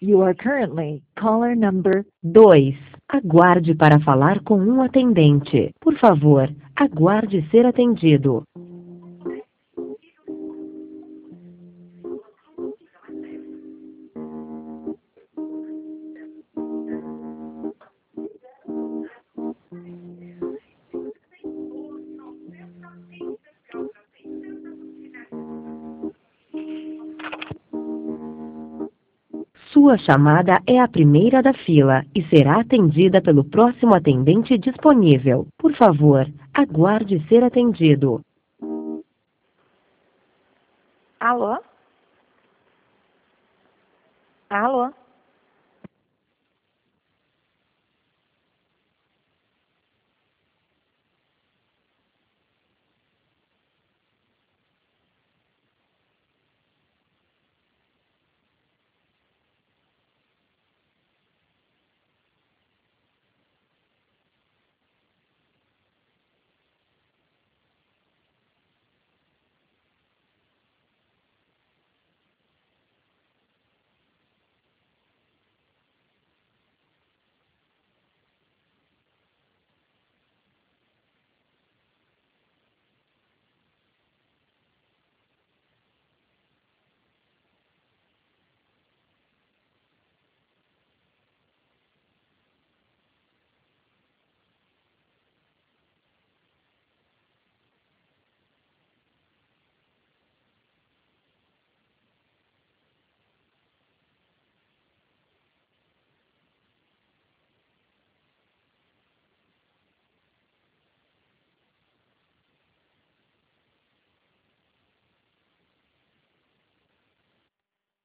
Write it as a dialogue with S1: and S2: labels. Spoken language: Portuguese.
S1: You are currently caller number
S2: 2. Aguarde para falar com um atendente. Por favor, aguarde ser atendido. Sua chamada é a primeira da fila e será atendida pelo próximo atendente disponível. Por favor, aguarde ser atendido.
S3: Alô? Alô?